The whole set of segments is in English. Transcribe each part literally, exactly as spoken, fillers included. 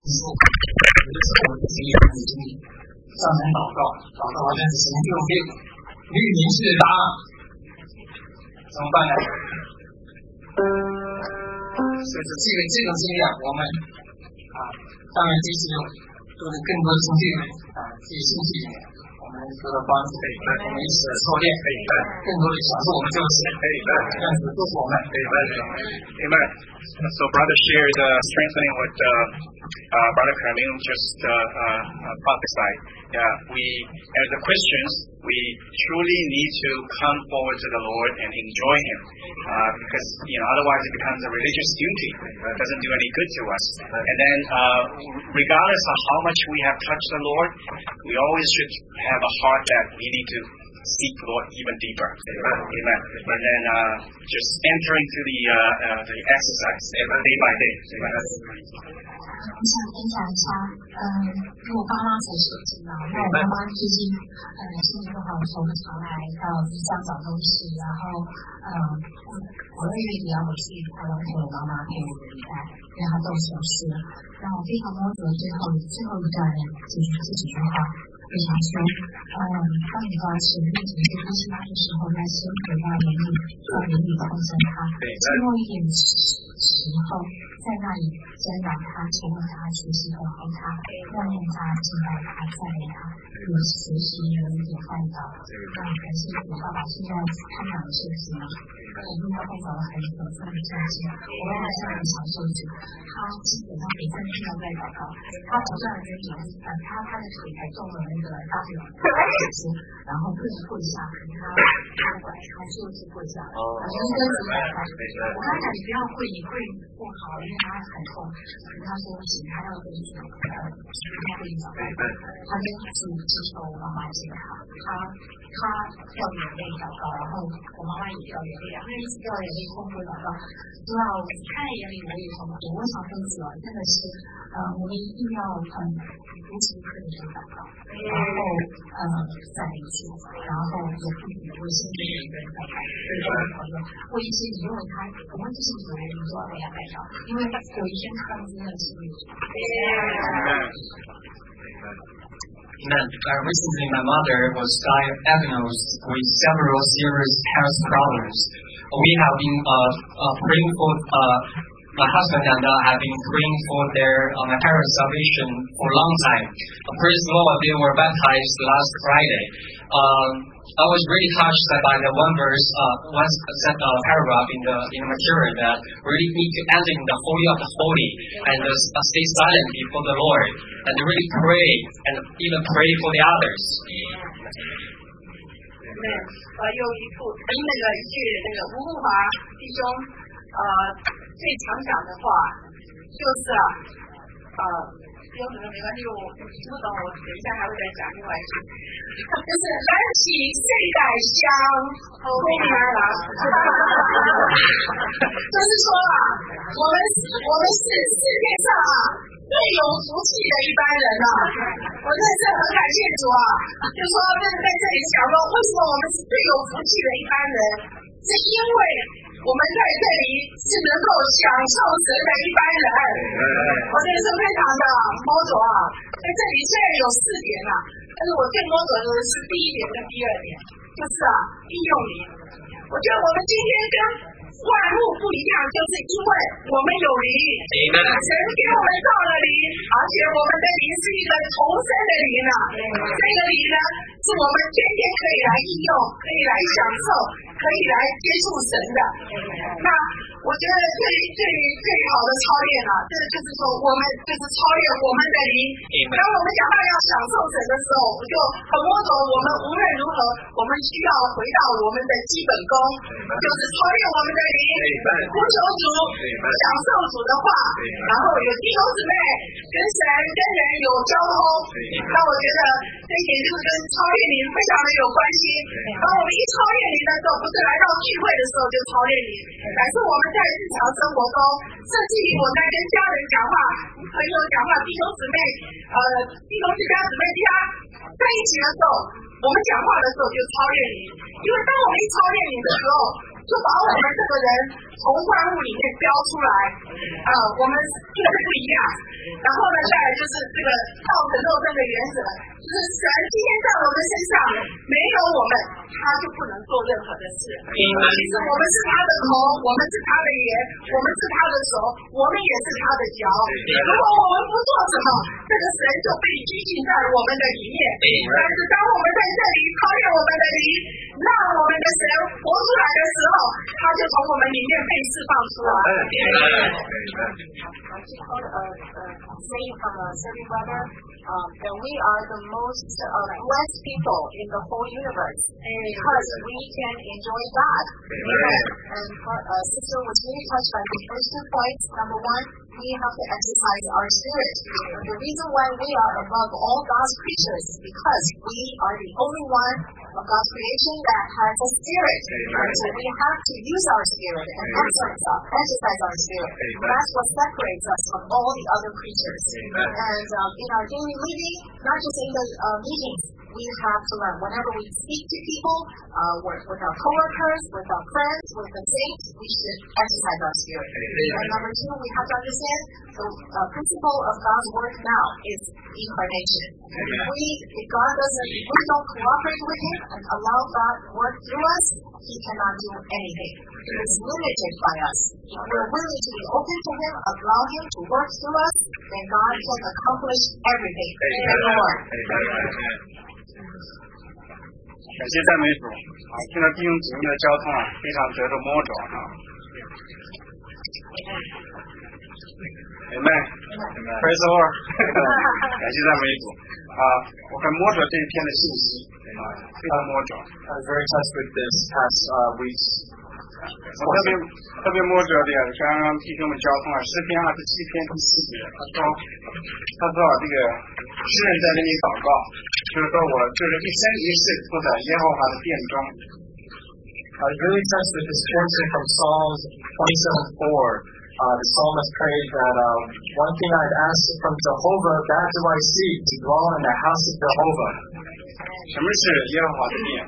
是我们自己也已经上山祷告，祷告完但是神就给没有明确的答案，怎么办呢？所以说这个这种经验我们啊，当然这是做的更多从这个啊这些信息里面，我们得到帮助，我们一起操练，更多的享受我们这个事，这样子都是我们。 Amen. So brother shared uh, strengthening what uh, uh, brother Kamil just uh, uh, prophesied. Yeah, we as the Christians, we truly need to come forward to the Lord and enjoy Him, uh, because you know otherwise it becomes a religious duty. It doesn't do any good to us. And then, uh, regardless of how much we have touched the Lord, we always should have a heart that we need to seek the Lord even deeper. Amen. Amen. And then uh, just enter into the uh, uh, the exercise day by day. Amen. 我想分享一下，嗯，因为我爸妈才受惊嘛，那我妈妈最近呃身体不好的时候，常来到地上找东西，然后嗯，我二月底要回去台湾陪我妈妈陪我离开，因为她动手术，让我非常摸着最后最后一段这这几句话。我想说，嗯，当你到神面前去呼吸他的时候，要先回到灵里，到灵里重生他，最后一点时候，在那里沾染他，成为他，学习和好他，锻炼他，敬拜他，赞美他，有学习有一点带到。那感谢主爸爸现在看长的事情，我们要带到了很很深的境界。我爸爸现在很享受主，他基本上每三天都在祷告，他不断的跟主，呃，他他的腿还中了那个大腿骨，然后不能跪下，可是他他管他就是跪下，我就跟主讲，我刚才你不要跪，你跪不好，因为他很痛。可是他说不行，他要跟主，呃，他会祷告，他跟主祈求我妈妈接他，他他掉眼泪祷告，然后我妈妈也掉眼泪，两个人一起掉眼泪，痛苦祷告。对啊，我看在眼里，我也很多，我想跟主啊，真的是，呃，我们一定要很无时无刻的去祷告，然后呃再一次，然后也不停的为身边的人祷告，对我的朋友，为一些你认为他可能就是你的人，你都要给他祷告，因为有一天他们真的是你。 Amen. Uh, recently, my mother was diagnosed with several serious health problems. We have been uh, uh, praying for uh, my husband and I have been praying for their uh, my parents' salvation for a long time. Uh, praise the Lord, they were baptized last Friday. Um, I was really touched by the one verse, uh, one set uh, paragraph in the in the material that really need to enter in the holy of the holy and uh, stay silent before the Lord and really pray and even pray for the others. 呃，有一部那个一句那个吴木华弟兄呃最常讲的话，就是啊呃。有可能没关系，我你听不懂，我等一下还会再讲另外一句，就是燃起世代香，后面来了，就是说啊，我们我们是世界上啊最有福气的一般人啊，我真的是很感谢主啊，就说在在这里讲说，为什么我们是最有福气的一般人，是因为我们在这里是能够享受神的一般人，我真的是非常的摸着啊。在这里虽然有四点啊，但是我最摸着的是第一点跟第二点，就是啊应用灵。我觉得我们今天跟万物不一样，就是因为我们有灵，神给我们造了灵，而且我们的灵是一个重生的灵啊。这个灵呢，是我们天天可以来应用，可以来享受，可以来接触神的。那我觉得最最最好的操练啊，这就是说我们就是操练我们的灵。当我们讲到要享受神的时候，我就很摸着我们无论如何，我们需要回到我们的基本功，就是操练我们的灵，呼求主，享受主的话，然后有弟兄姊妹跟神跟人有交通。那我觉得这一点就是跟操练灵非常的有关系。当我们一操练灵的时候，不是来到聚会的时候就操练灵，乃是我们在日常生活中，甚至于我在跟家人讲话、朋友讲话、弟兄姊妹、呃弟兄之家姊妹家在一起的时候，我们讲话的时候就操练灵，因为当我们一操练灵的时候， 就把我们这个人从万物里面标出来，呃，我们一个不一样。然后呢，再来就是这个造成肉身的原则，就是神今天在我们身上没有我们，他就不能做任何的事。其实我们是他的头，我们是他的眼，我们是他的手，我们也是他的脚。如果我们不做什么，这个神就被拘禁在我们的里面。但是当我们在这里考验我们的灵，让我们的神活出来的时候，他就从我们里面被释放出来。 Saying from a certain brother um, that we are the most uh, blessed people in the whole universe because we can enjoy God. Amen. And for, uh, Sister was really touched by the first two points. Number one, we have to exercise our spirit. And the reason why we are above all God's creatures is because we are the only one of God's creation that has a spirit. And so we have to use our spirit and exercise, exercise our spirit. That's what separates us from all the other creatures. Amen. And um, in our daily living, not just in the uh, meetings, we have to learn. Whenever we speak to people, uh, with, with our coworkers, with our friends, with the saints, we should exercise our spirit. Amen. And number two, we have to understand the uh, principle of God's work now is incarnation. If we, if God doesn't, if we don't cooperate with Him and allow God to work through us, He cannot do anything. He is limited by us. If we're willing to be open to Him, allow Him to work through us, then God can accomplish everything. Amen. Lord. Amen. 感谢赞美主啊！听到弟兄姊妹的交通啊，非常得着摸着啊。Amen. Praise the Lord. 感谢赞美主啊！我很摸着这一篇的信息啊，非常摸着。 I was very touched with this past uh, week's. 我特别特别摸着的，刚刚弟兄们交通啊，诗篇二十七篇第四节，他说他说这个诗人在那里祷告，就是说我就是一生一世住在耶和华的殿中。 I was really touched with this portion from Psalms twenty-seven four. Uh, the psalmist prayed that uh, one thing I've asked from Jehovah, that do I seek, to dwell in the house of Jehovah. 什么是耶和华的殿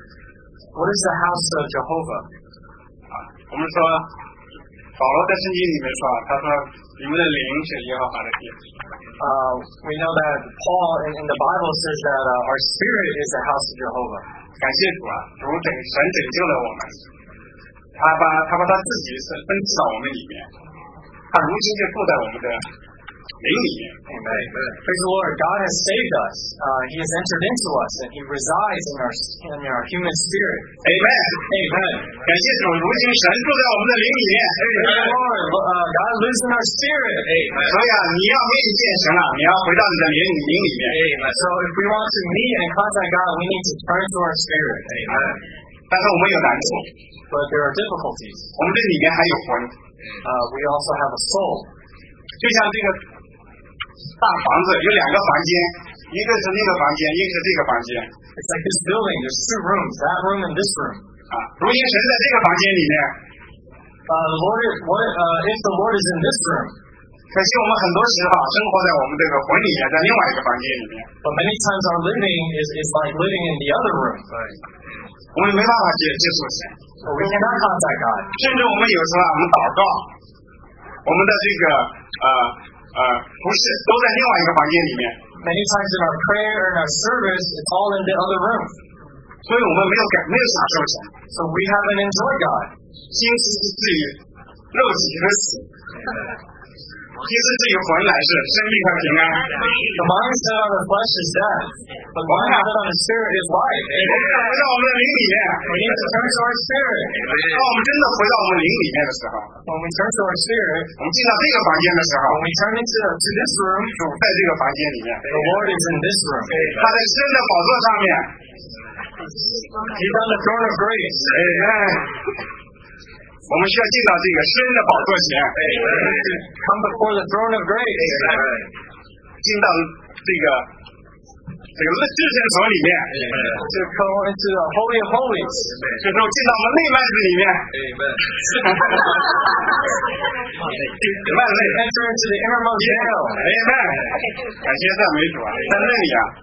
What is the house of Jehovah? 我们说，保罗在圣经里面说，他说你们的灵是耶和华的殿。 Uh, we know that Paul in, in the Bible says that uh, our spirit is the house of Jehovah. 感谢主啊，主拯神拯救了我们，他把他把他自己是分赐到我们里面，他如今就住在我们的灵里面。 Amen. Praise the Lord. God has saved us. Uh, he has entered into us, and He resides in our in our human spirit. Amen. Amen. 感谢主，如今神住在我们的灵里面。 Praise the Lord. Uh, God lives in our spirit. Amen. 所以啊，你要面见神了，你要回到你的灵灵里面。 Amen. So if we want to meet and contact God, we need to turn to our spirit. Amen. 但是我们有难处， but there are difficulties. 我们这里面还有魂。 Uh, we also have a soul. 就像这个大房子有两个房间，一个是那个房间，一个是这个房间。 It's like this building. There's two rooms, that room and this room. 啊，如今神在这个房间里面。 Uh, the Lord, is, what, uh, if the Lord is in this room. 可惜我们很多时候生活在我们这个魂里面，在另外一个房间里面。 But many times our living is, is like living in the other room. 我们没办法接接触神。 So we cannot contact God. 甚至我们有时候啊，我们祷告，我们的这个呃呃不是都在另外一个房间里面。 Many times in our prayer and our service, it's all in the other room. 所以我们没有感没有享受神。 So we haven't enjoyed God. 心思是至于肉体和死，心思至于魂来是生命和平安。 The mind set on the flesh is death, but the mind set on the spirit is life. 回到我们的灵里面 We need to turn to our spirit. 当我们真的回到我们灵里面的时候， When we turn to our spirit, 我们进到这个房间的时候， when we turn into to this room, 主在这个房间里面， the Lord is in this room. 他在神的宝座上面， He's on the throne of grace. 我们需要进到这个神的宝座前， Come before the throne of grace. 进到这个这个至圣所里面， To go into the Holy of Holies. 就是进到我们内幔子里面，幔内 Enter into the innermost veil. Amen. 感谢赞美主啊！在那里啊，我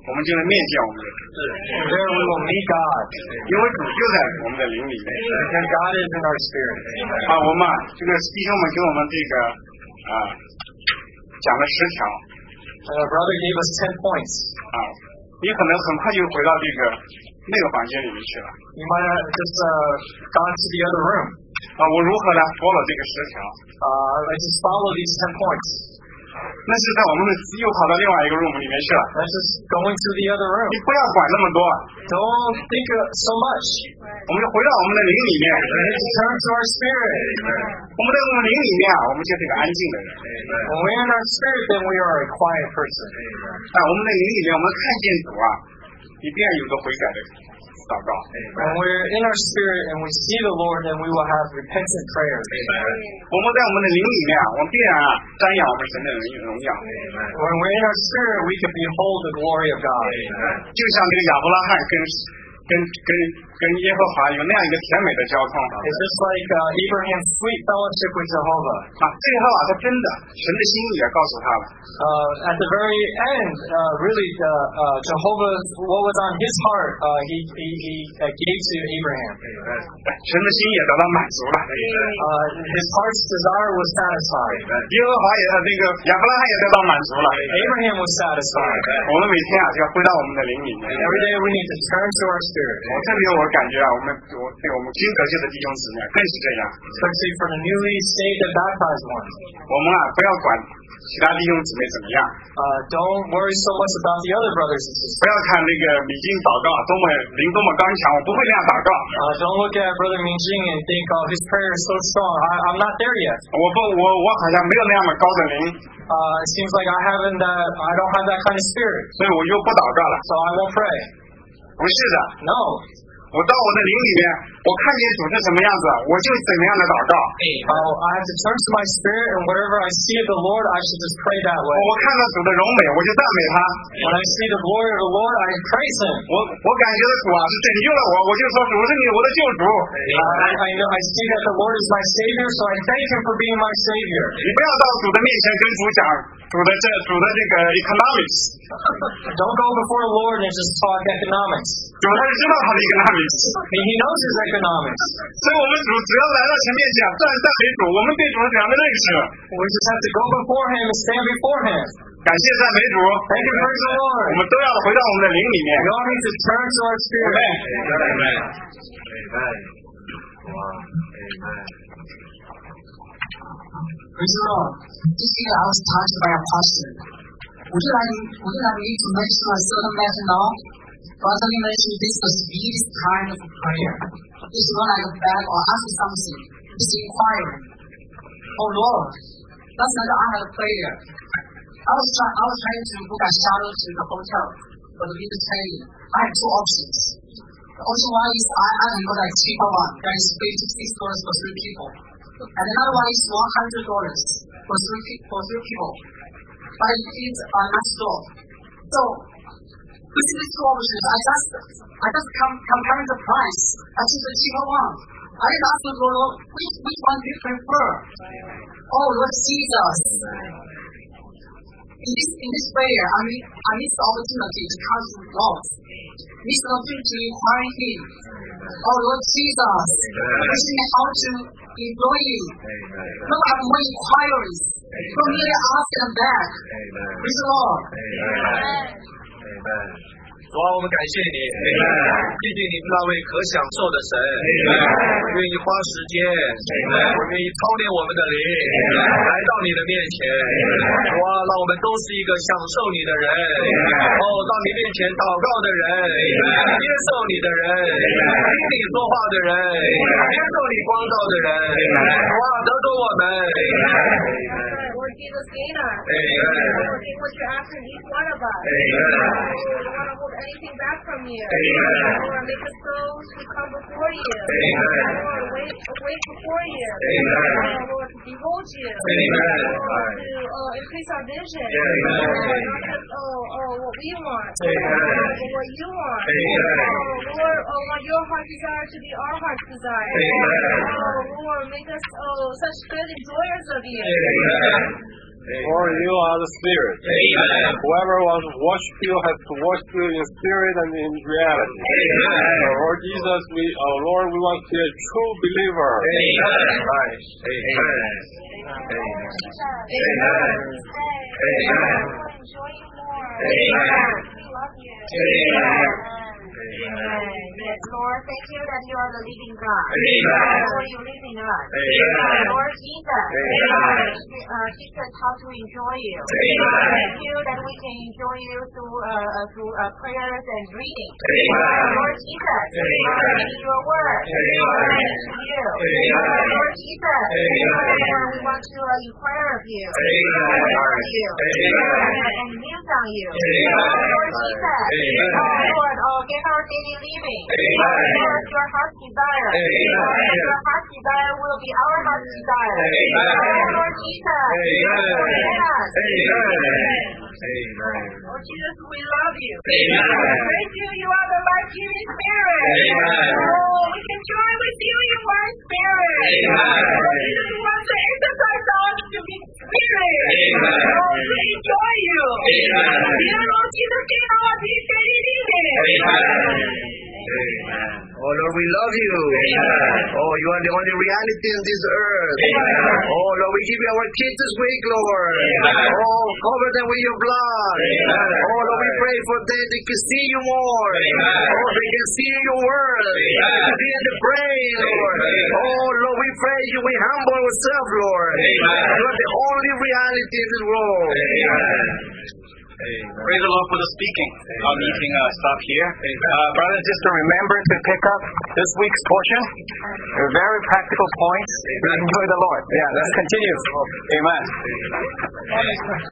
我们就能面见我们的主。 There we will meet God. 因为主就在我们的灵里面。 Because God is in our spirit. 啊，我们这个弟兄们给我们这个啊讲了十条。 And our brother gave us ten points. 啊，你可能很快就回到这个那个房间里面去了。 You might have just uh, gone to the other room. 啊，我如何来 follow 这个十条？ Uh, I just follow these ten points. 那是在我们的又跑到另外一个 room 里面去了。 That's just going to the other room. 你不要管那么多。 Don't think uh, so much. 我们就回到我们的灵里面。 We need to turn to our spirit. 我们在我们灵里面啊，我们就是个安静的人。 When we're in our spirit, then we are a quiet person. 啊，我们的灵里面，我们看见主啊，一定要有个悔改的祷告。 When we're in our spirit and we see the Lord, then we will have repentant prayers. 我们在我们的灵里面啊，我们必然啊瞻仰我们神的荣耀。 When we're in our spirit, we can behold the glory of God. 就像这个亚伯拉罕跟跟跟跟耶和华有那样一个甜美的交通。 It's just like uh, Abraham's sweet fellowship with Jehovah. 啊，最后啊，他真的神的心意也告诉他了。 Uh, at the very end, uh, really, uh, uh, Jehovah, what was on his heart, uh, he he, he uh, gave to Abraham. 神的心也得到满足了。 Uh, his heart's desire was satisfied. 耶和华也那个亚伯拉罕也得到满足了。 Abraham was satisfied. 我们每天啊就要回到我们的灵里面。 Every day we need to turn to our spirit. 我特别我感觉啊，我们我对我们新得救的弟兄姊妹更是这样。 Especially for the newly saved and baptized ones. 我们啊不要管其他弟兄姊妹怎么样。 Uh, don't worry so much about the other brothers and sisters. 不要看那个米金祷告多么灵多么刚强，我不会那样祷告。 Uh, don't look at Brother Mingjing and think, oh, his prayer is so strong. I, I'm not there yet. 我不我我好像没有那样的高的灵。 Uh, it seems like I haven't that. I don't have that kind of spirit. 所以我就不祷告了。 So I won't pray. 不是的。 No. 我到我的灵里面，我看见主是什么样子，我就怎么样的祷告。 Oh, I have to turn to my spirit, and wherever I see the Lord, I should just pray that way. 我看到主的荣美，我就赞美他。 When I see the glory of the Lord, I praise Him. 我我感觉到主啊是拯救了我，我就说主是你我的救主。 Uh, I, I know I see that the Lord is my Savior, so I thank Him for being my Savior. 你不要到主的面前跟主讲主的这主的这个 economics。 Don't go before the Lord and just talk economics. 主他是知道他的 economics。 He knows His economics. 所以我们主只要来到神面前，赞赞美主，我们对主是怎样的认识？ We just have to go before Him and stand before Him. 感谢赞美主。 Thank you, praise the Lord. 我们都要回到我们的灵里面。 We all need to turn to our spirit. Amen. Amen. Wow. Amen. Praise the Lord. This year I was touched by a pastor. Would you like Would you like me to mention a certain matter now? Brother Lee mentioned this was this kind of prayer. It's not like a beg or ask something. It's inquiring. Oh Lord, last night I had a prayer. I was trying. I was trying to book a shuttle to the hotel for the business training. I had two options. The option one is I I can go like cheaper one. That is fifty-six dollars for three people. And another one is one hundred dollars for three for three people. But it's uh, not store. So with these two options, I just I just com- comparing the price. I choose the cheaper one. I just ask the Lord, which which one do you prefer? Oh Lord Jesus. In this in this prayer, I mean I need the opportunity to come to God. Need the opportunity to inquire Him. Oh Lord Jesus, teach me how to employ You. Not have more inquiries. Don't merely ask and beg. Praise the Lord. Amen. 主啊，我们感谢你，谢谢你是那位可享受的神，我愿意花时间，我愿意操练我们的灵，来到你的面前。主啊，让我们都是一个享受你的人，哦，到你面前祷告的人，接受你的人，听你说话的人，接受你光照的人。主啊，得着我们。 Lord Jesus, gainer. Lord, give what you're asking each one of us. Lord, we don't want to hold anything back from you. Lord, make us those who come before you. Lord, wait, wait before you. Lord, to behold you. Lord, to uh, increase our vision. Lord, not just oh, oh, what we want, but what you want. Oh, Lord, oh, want your heart desire to be our heart's desire. Oh, Lord, make us oh, such good enjoyers of you. For you are the Spirit. Amen. Whoever wants to worship you has to worship you in spirit and in reality. Amen. Lord Jesus, we, oh Lord, we want to be a true believer. Amen. Right. Amen. Amen. Amen. Amen. Amen. Amen. Amen. Yes, Lord, thank you that you are the living God. Amen. Lord, you live in us. Amen. Lord Jesus, Amen. uh, teach us how to enjoy you. Amen. Thank you that we can enjoy you through uh, uh, through uh, prayers and reading. Amen. Lord Jesus, Amen. reading your word. Amen. To you. Amen. Lord Jesus, Amen. Lord, we want to uh, inquire of you. Amen. Lord, you. Amen. And, and muse on you. Amen. Lord Jesus, Amen. oh Lord, oh, give our daily living. Amen. Lord, your heart's desire. Amen. Your heart's desire will be our heart's desire. Amen. Lord Jesus, Amen. forgive us. Amen. Amen. Lord Jesus, we love you. Amen. Thank you, you are the life-giving Spirit. Amen. Oh, we can join with you in one Spirit. Amen. Lord Jesus, we want to exercise us to be Spirit. Amen. Oh, to enjoy you. Amen. Dear Lord Jesus, give our daily living. Amen. Amen. Oh Lord, we love you. Amen. Oh, you are the only reality in this earth. Amen. Oh Lord, we give you our kids this week, Lord. Amen. Oh, cover them with your blood. Amen. Oh Lord, we pray for them they can see you more. Amen. Oh, they can see your word. Amen. To be in the praying, Lord. Amen. Oh Lord, we pray you. We humble ourselves, Lord. Amen. You are the only reality in this world. Amen. Praise the Lord for the speaking. Our meeting uh, stop here. Uh, brothers and sisters, remember to pick up this week's portion. They're very practical points. Enjoy the Lord. Yeah, let's continue. Amen.